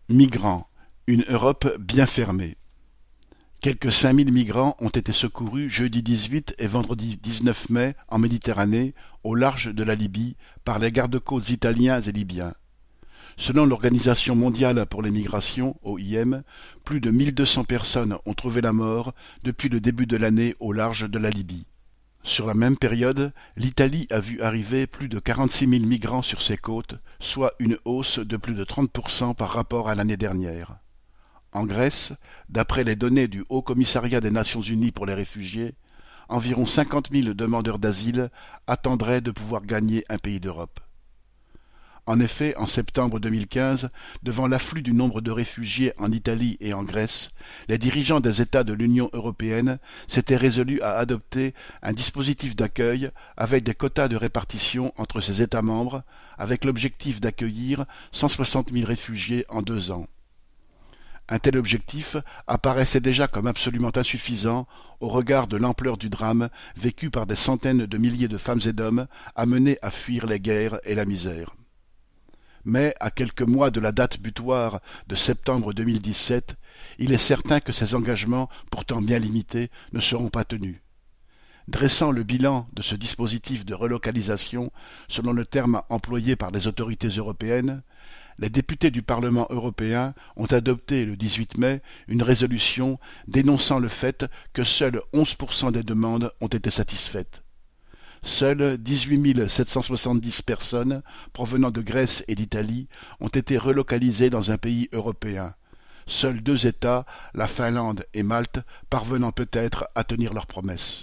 Migrants, une Europe bien fermée. Quelque 5000 migrants ont été secourus jeudi 18 et vendredi 19 mai en Méditerranée, au large de la Libye, par les garde-côtes italiens et libyens. Selon l'Organisation mondiale pour les migrations, OIM, plus de 1200 personnes ont trouvé la mort depuis le début de l'année au large de la Libye. Sur la même période, l'Italie a vu arriver plus de 46 000 migrants sur ses côtes, soit une hausse de plus de 30% par rapport à l'année dernière. En Grèce, d'après les données du Haut Commissariat des Nations Unies pour les réfugiés, environ 50 000 demandeurs d'asile attendraient de pouvoir gagner un pays d'Europe. En effet, en septembre 2015, devant l'afflux du nombre de réfugiés en Italie et en Grèce, les dirigeants des États de l'Union européenne s'étaient résolus à adopter un dispositif d'accueil avec des quotas de répartition entre ces États membres, avec l'objectif d'accueillir 160 000 réfugiés en 2 ans. Un tel objectif apparaissait déjà comme absolument insuffisant au regard de l'ampleur du drame vécu par des centaines de milliers de femmes et d'hommes amenés à fuir les guerres et la misère. Mais, à quelques mois de la date butoir de septembre 2017, il est certain que ces engagements, pourtant bien limités, ne seront pas tenus. Dressant le bilan de ce dispositif de relocalisation, selon le terme employé par les autorités européennes, les députés du Parlement européen ont adopté le 18 mai une résolution dénonçant le fait que seuls 11% des demandes ont été satisfaites. Seules 18 770 personnes provenant de Grèce et d'Italie ont été relocalisées dans un pays européen. Seuls 2 États, la Finlande et Malte, parvenant peut-être à tenir leurs promesses.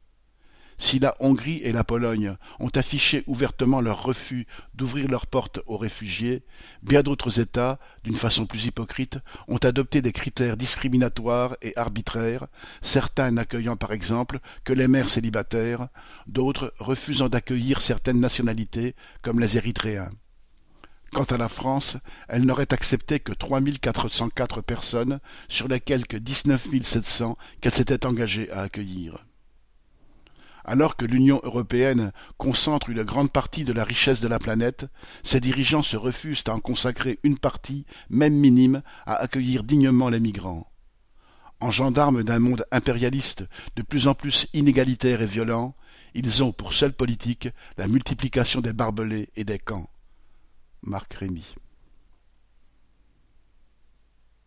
Si la Hongrie et la Pologne ont affiché ouvertement leur refus d'ouvrir leurs portes aux réfugiés, bien d'autres États, d'une façon plus hypocrite, ont adopté des critères discriminatoires et arbitraires, certains n'accueillant par exemple que les mères célibataires, d'autres refusant d'accueillir certaines nationalités, comme les Érythréens. Quant à la France, elle n'aurait accepté que 3 404 personnes sur les quelque 19 700 qu'elle s'était engagée à accueillir. Alors que l'Union européenne concentre une grande partie de la richesse de la planète, ses dirigeants se refusent à en consacrer une partie, même minime, à accueillir dignement les migrants. En gendarmes d'un monde impérialiste de plus en plus inégalitaire et violent, ils ont pour seule politique la multiplication des barbelés et des camps. Marc Rémy.